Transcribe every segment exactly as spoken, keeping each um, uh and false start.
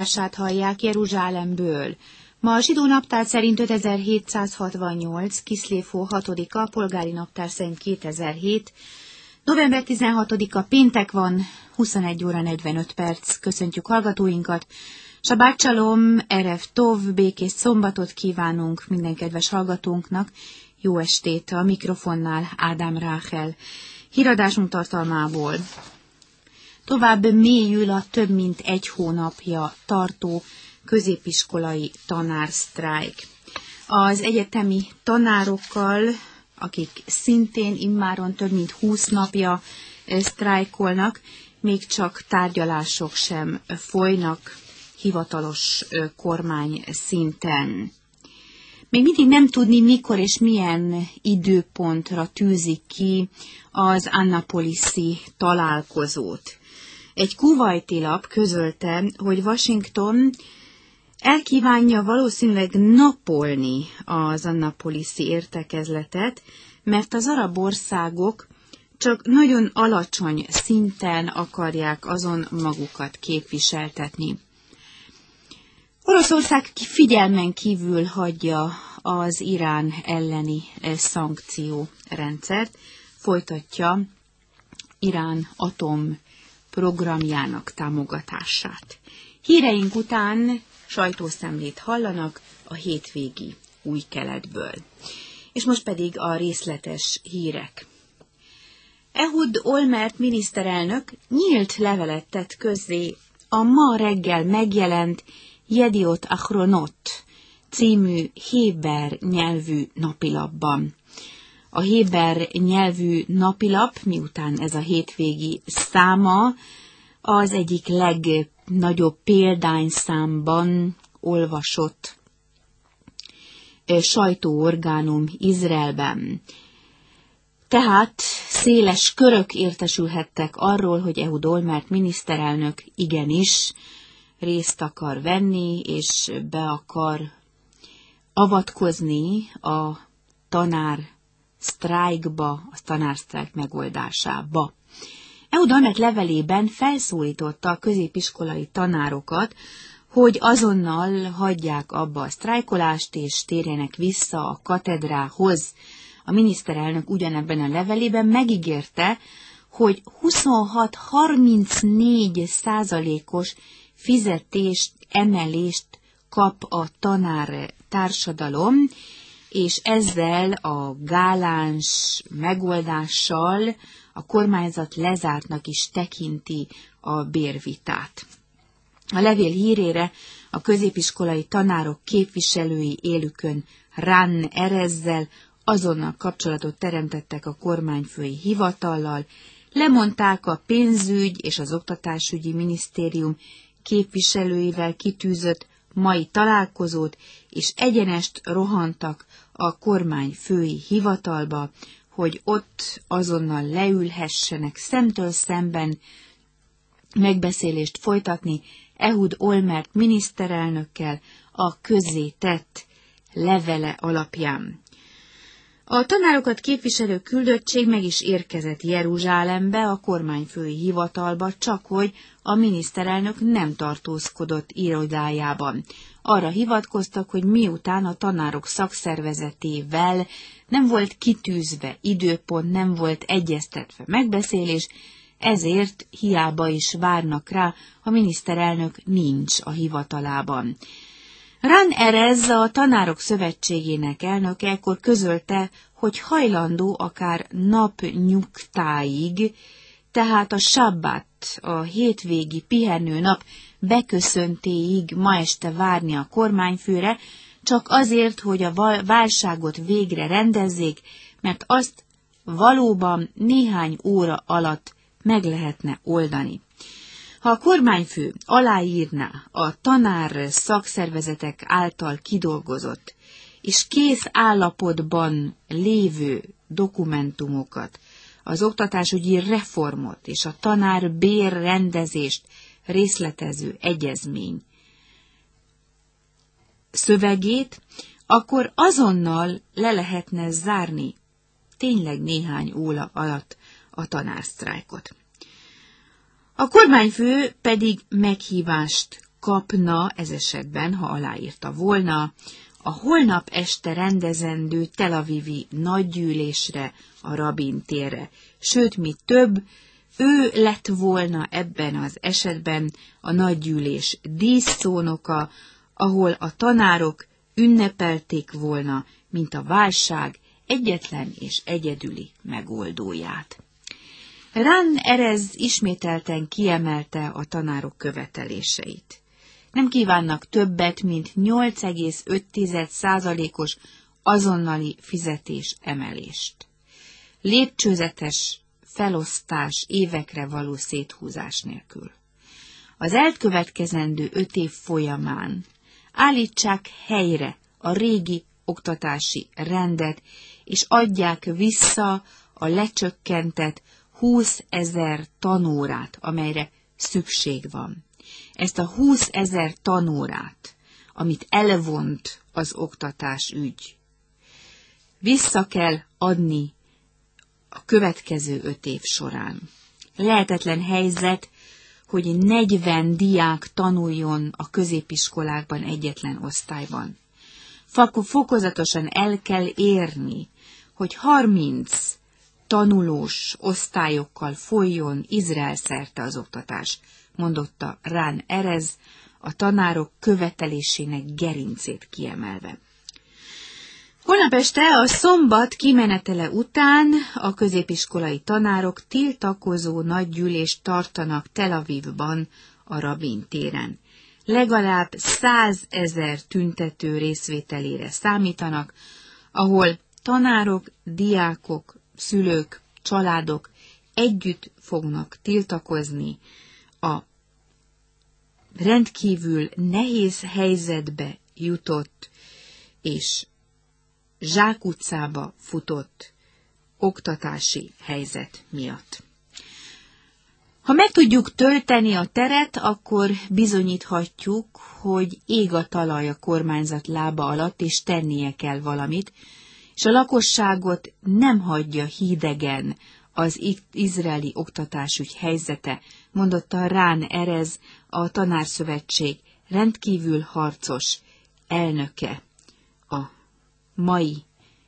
Ását hallják Jeruzsálemből. Ma a zsidó naptár szerint ötezer-hétszázhatvannyolc, Kiszlév hatodika, polgári naptár szerint kétezer-hét, november tizenhatodika, péntek van, huszonegy óra negyvenöt perc. Köszöntjük hallgatóinkat. Sabát Csalom, Erev Tov, békés szombatot kívánunk minden kedves hallgatónknak. Jó estét a mikrofonnál Ádám Ráhel. Híradásunk tartalmából. Tovább mélyül a több mint egy hónapja tartó középiskolai tanársztrájk. Az egyetemi tanárokkal, akik szintén immáron több mint húsz napja sztrájkolnak, még csak tárgyalások sem folynak hivatalos kormány szinten. Még mindig nem tudni, mikor és milyen időpontra tűzik ki az annapoliszi találkozót. Egy kuvajti lap közölte, hogy Washington elkívánja valószínűleg napolni az annapoliszi értekezletet, mert az arab országok csak nagyon alacsony szinten akarják azon magukat képviseltetni. Oroszország figyelmen kívül hagyja az Irán elleni szankciórendszert, folytatja Irán atomprogramjának támogatását. Híreink után sajtószemlét hallanak a hétvégi Új-Keletből. És most pedig a részletes hírek. Ehud Olmert miniszterelnök nyílt levelet tett közzé a ma reggel megjelent Yediot Achronot című héber nyelvű napilapban. A héber nyelvű napilap, miután ez a hétvégi száma, az egyik legnagyobb példányszámban olvasott sajtóorgánum Izraelben. Tehát széles körök értesülhettek arról, hogy Ehud Olmert miniszterelnök igenis részt akar venni, és be akar avatkozni a tanár sztrájkba, a tanársztrájk megoldásába. Ehud Olmert levelében felszólította a középiskolai tanárokat, hogy azonnal hagyják abba a sztrájkolást, és térjenek vissza a katedrához. A miniszterelnök ugyanebben a levelében megígérte, hogy huszonhat-harmincnégy százalékos fizetést, emelést kap a tanár társadalom, és ezzel a gáláns megoldással a kormányzat lezártnak is tekinti a bérvitát. A levél hírére a középiskolai tanárok képviselői élükön Ran Erezzel azonnal kapcsolatot teremtettek a kormányfői hivatallal, lemondták a pénzügy és az oktatásügyi minisztérium képviselőivel kitűzött mai találkozót, és egyenest rohantak a kormányfői hivatalba, hogy ott azonnal leülhessenek szemtől szemben megbeszélést folytatni Ehud Olmert miniszterelnökkel a közzétett levele alapján. A tanárokat képviselő küldöttség meg is érkezett Jeruzsálembe, a kormányfői hivatalba, csak hogy a miniszterelnök nem tartózkodott irodájában. Arra hivatkoztak, hogy miután a tanárok szakszervezetével nem volt kitűzve időpont, nem volt egyeztetve megbeszélés, ezért hiába is várnak rá, a miniszterelnök nincs a hivatalában. Ran Erez, a Tanárok Szövetségének elnöke, ekkor közölte, hogy hajlandó akár napnyugtáig, tehát a sabbat, a hétvégi pihenőnap beköszöntéig ma este várni a kormányfőre, csak azért, hogy a válságot végre rendezzék, mert azt valóban néhány óra alatt meg lehetne oldani. Ha a kormányfő aláírná a tanár szakszervezetek által kidolgozott és kész állapotban lévő dokumentumokat, az oktatásügyi reformot és a tanár bérrendezést részletező egyezmény szövegét, akkor azonnal le lehetne zárni tényleg néhány óra alatt a tanársztrájkot. A kormányfő pedig meghívást kapna ez esetben, ha aláírta volna, a holnap este rendezendő Tel Avivi nagygyűlésre, a Rabin térre. Sőt, mi több, ő lett volna ebben az esetben a nagygyűlés díszszónoka, ahol a tanárok ünnepelték volna, mint a válság egyetlen és egyedüli megoldóját. Ran Erez ismételten kiemelte a tanárok követeléseit. Nem kívánnak többet, mint nyolc egész öt százalékos azonnali fizetés emelést. Lépcsőzetes felosztás évekre való széthúzás nélkül. Az elkövetkezendő öt év folyamán állítsák helyre a régi oktatási rendet, és adják vissza a lecsökkentett húszezer tanórát, amelyre szükség van. Ezt a húszezer tanórát, amit elvont az oktatás ügy, vissza kell adni a következő öt év során. Lehetetlen helyzet, hogy negyven diák tanuljon a középiskolákban egyetlen osztályban. Fokozatosan el kell érni, hogy harminc tanulós osztályokkal folyjon Izrael szerte az oktatás, mondotta Ran Erez, a tanárok követelésének gerincét kiemelve. Holnap este a szombat kimenetele után a középiskolai tanárok tiltakozó nagygyűlést tartanak Tel Avivban, a Rabin téren. Legalább százezer tüntető részvételére számítanak, ahol tanárok, diákok, szülők, családok együtt fognak tiltakozni a rendkívül nehéz helyzetbe jutott és zsákutcába futott oktatási helyzet miatt. Ha meg tudjuk tölteni a teret, akkor bizonyíthatjuk, hogy ég a talaj a kormányzat lába alatt, és tennie kell valamit, és a lakosságot nem hagyja hidegen az izraeli oktatásügy helyzete, mondotta Ran Erez, a Tanárszövetség rendkívül harcos elnöke a mai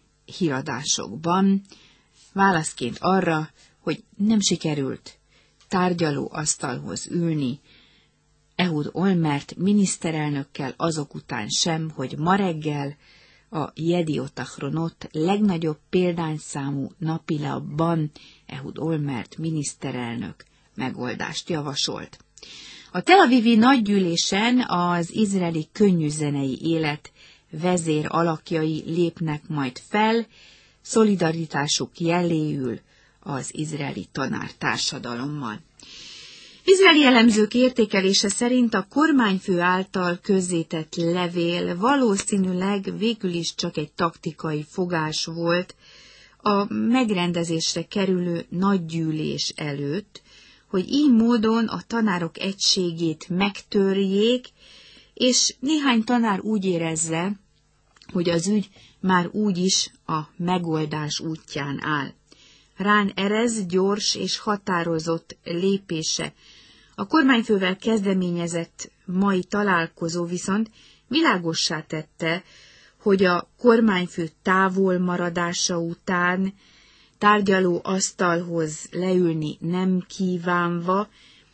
híradásokban, válaszként arra, hogy nem sikerült tárgyaló asztalhoz ülni Ehud Olmert miniszterelnökkel azok után sem, hogy ma reggel a Yediot Ahronot legnagyobb példányszámú napilapban Ehud Olmert miniszterelnök megoldást javasolt. A Tel Avivi nagygyűlésen az izraeli könnyűzenei élet vezér alakjai lépnek majd fel, szolidaritásuk jelléül az izraeli tanártársadalommal. Izraeli elemzők értékelése szerint a kormányfő által közzétett levél valószínűleg végül is csak egy taktikai fogás volt a megrendezésre kerülő nagygyűlés előtt, hogy így módon a tanárok egységét megtörjék, és néhány tanár úgy érezze, hogy az ügy már úgyis a megoldás útján áll. Ran Erez gyors és határozott lépése. A kormányfővel kezdeményezett mai találkozó viszont világossá tette, hogy a kormányfő távol maradása után tárgyaló asztalhoz leülni nem kívánva,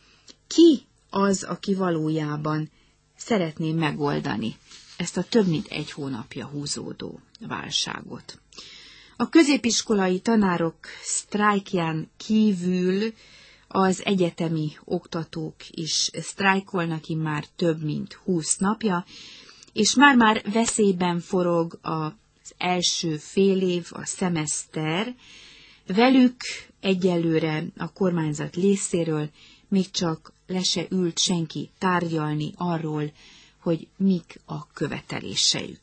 ki az, aki valójában szeretné megoldani ezt a több mint egy hónapja húzódó válságot. A középiskolai tanárok sztrájkján kívül az egyetemi oktatók is sztrájkolnak immár több mint húsz napja, és már-már veszélyben forog az első fél év, a szemeszter. Velük egyelőre a kormányzat részéről még csak le se ült senki tárgyalni arról, hogy mik a követeléseik.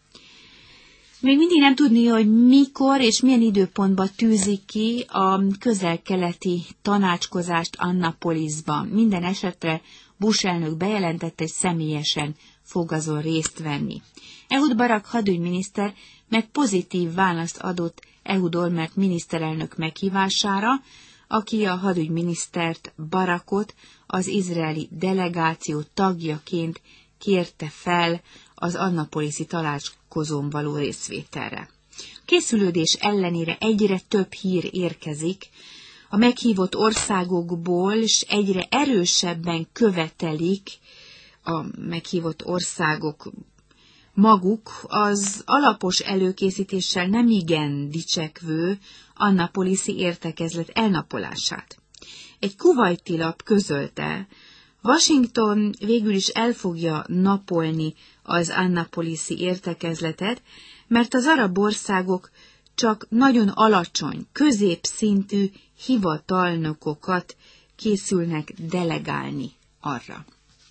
Még mindig nem tudni, hogy mikor és milyen időpontban tűzik ki a közel-keleti tanácskozást Annapolisban. Minden esetre Bush elnök bejelentette, hogy személyesen fog azon részt venni. Ehud Barak hadügyminiszter meg pozitív választ adott Ehud Olmert miniszterelnök meghívására, aki a hadügyminisztert, Barakot az izraeli delegáció tagjaként kérte fel az annapoliszi találkozón való részvételre. A készülődés ellenére egyre több hír érkezik, a meghívott országokból, és egyre erősebben követelik a meghívott országok maguk az alapos előkészítéssel nemigen dicsekvő annapoliszi értekezlet elnapolását. Egy kuvaiti lap közölte, Washington végül is el fogja napolni az annapoliszi értekezletet, mert az arab országok csak nagyon alacsony, középszintű hivatalnokokat készülnek delegálni arra.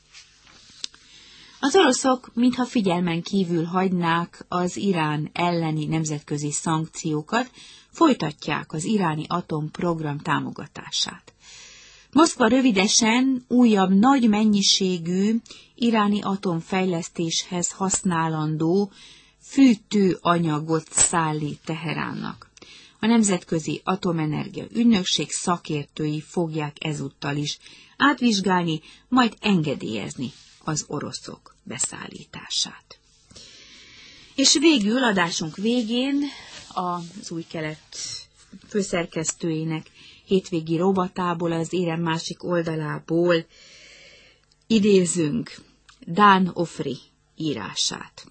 Az oroszok mintha figyelmen kívül hagynák az Irán elleni nemzetközi szankciókat, folytatják az iráni atomprogram támogatását. Moszkva rövidesen újabb nagy mennyiségű iráni atomfejlesztéshez használandó fűtőanyagot szállít Teheránnak. A Nemzetközi Atomenergia Ügynökség szakértői fogják ezúttal is átvizsgálni, majd engedélyezni az oroszok beszállítását. És végül adásunk végén az Új Kelet főszerkesztőjének hétvégi rovatából, az érem másik oldalából idézünk Dan Ofri írását.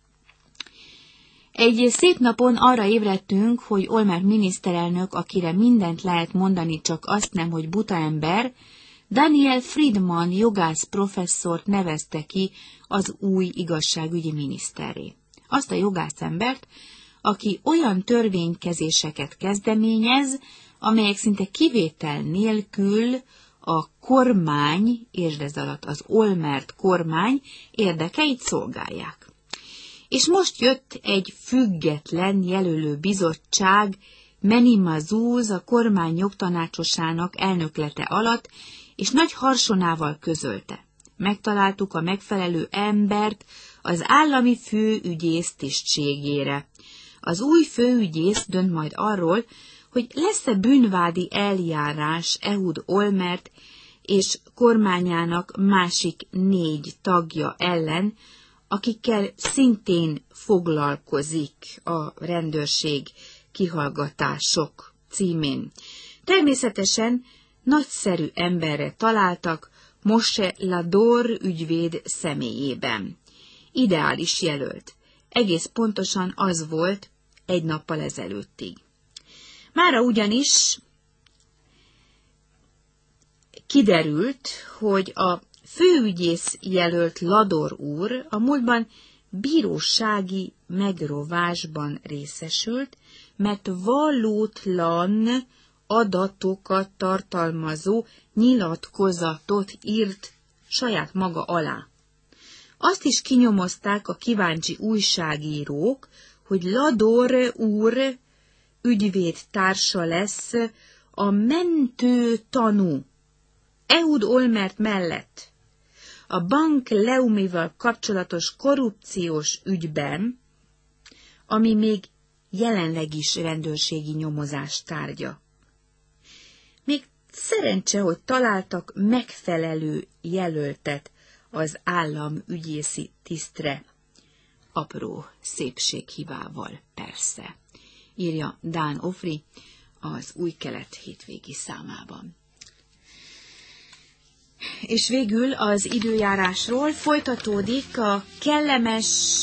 Egy szép napon arra ébredtünk, hogy Olmert miniszterelnök, akire mindent lehet mondani, csak azt nem, hogy buta ember, Daniel Friedman jogász professzort nevezte ki az új igazságügyi miniszterré. Azt a jogászembert, aki olyan törvénykezéseket kezdeményez, amelyek szinte kivétel nélkül a kormány, értsd ez alatt az Olmert kormány érdekeit szolgálják. És most jött egy független jelölő bizottság, Meni Mazuz, a kormány jogtanácsosának elnöklete alatt, és nagy harsonával közölte. Megtaláltuk a megfelelő embert az állami főügyész tisztségére. Az új főügyész dönt majd arról, hogy lesz-e bűnvádi eljárás Ehud Olmert és kormányának másik négy tagja ellen, akikkel szintén foglalkozik a rendőrség kihallgatások címén. Természetesen nagyszerű emberre találtak Moshe Lador ügyvéd személyében. Ideális jelölt. Egész pontosan az volt egy nappal ezelőttig. Mára ugyanis kiderült, hogy a főügyész jelölt Lador úr a múltban bírósági megrovásban részesült, mert valótlan adatokat tartalmazó nyilatkozatot írt saját maga alá. Azt is kinyomozták a kíváncsi újságírók, hogy Lador úr ügyvéd társa lesz a mentő tanú Ehud Olmert mellett a Bank Leumival kapcsolatos korrupciós ügyben, ami még jelenleg is rendőrségi nyomozás tárgya. Még szerencse, hogy találtak megfelelő jelöltet az államügyészi tisztre. Apró szépséghibával persze, írja Dan Ofri az Új Kelet hétvégi számában. És végül az időjárásról folytatódik a kellemes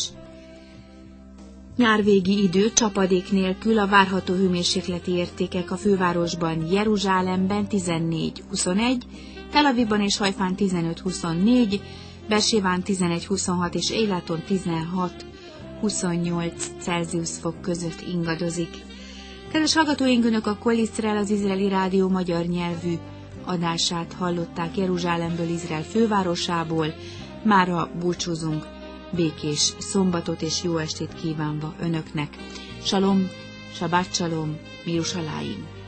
nyárvégi idő, csapadék nélkül. A várható hőmérsékleti értékek a fővárosban, Jeruzsálemben tizennégy huszonegy, Tel Avivban és Hajfán tizenöt huszonnégy, Bersébán tizenegy huszonhat és Éláton tizenhat huszonnyolc Celsius fok között ingadozik. Kedves hallgatóink, Önök a Kol Iszrael, az izraeli rádió magyar nyelvű adását hallották Jeruzsálemből, Izrael fővárosából. Mára búcsúzunk, békés szombatot és jó estét kívánva Önöknek. Salom, Sabát Salom, Mirushalayim.